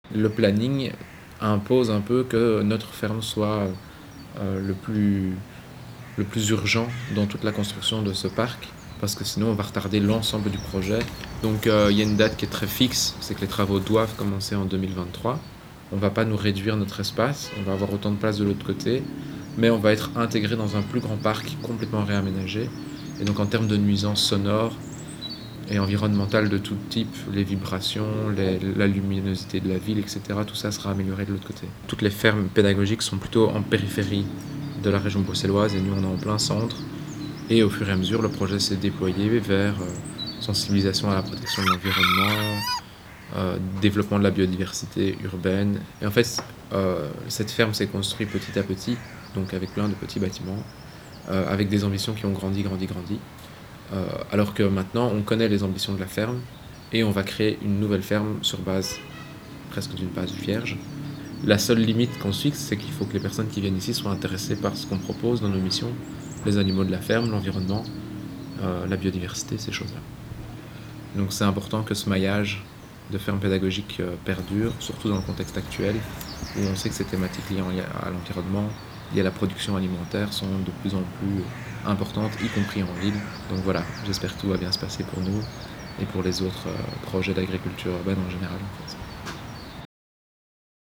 Le planning impose un peu que notre ferme soit le plus urgent dans toute la construction de ce parc, parce que sinon on va retarder l'ensemble du projet. Donc il y a une date qui est très fixe, c'est que les travaux doivent commencer en 2023. On ne va pas nous réduire notre espace, on va avoir autant de place de l'autre côté, mais on va être intégré dans un plus grand parc complètement réaménagé. Et donc en termes de nuisances sonores et environnementales de tout type, les vibrations, la luminosité de la ville, etc., tout ça sera amélioré de l'autre côté. Toutes les fermes pédagogiques sont plutôt en périphérie de la région bruxelloise et nous on est en plein centre. Et au fur et à mesure, le projet s'est déployé vers sensibilisation à la protection de l'environnement, développement de la biodiversité urbaine. Et en fait, cette ferme s'est construite petit à petit, donc avec plein de petits bâtiments, avec des ambitions qui ont grandi. Alors que maintenant, on connaît les ambitions de la ferme et on va créer une nouvelle ferme sur base presque d'une base vierge. La seule limite qu'on se fixe, c'est qu'il faut que les personnes qui viennent ici soient intéressées par ce qu'on propose dans nos missions, les animaux de la ferme, l'environnement, la biodiversité, ces choses-là. Donc c'est important que ce maillage de ferme pédagogique perdure, surtout dans le contexte actuel, où on sait que ces thématiques liées à l'environnement, liées à la production alimentaire, sont de plus en plus importantes, y compris en ville. Donc voilà, j'espère que tout va bien se passer pour nous et pour les autres projets d'agriculture urbaine en général. En fait.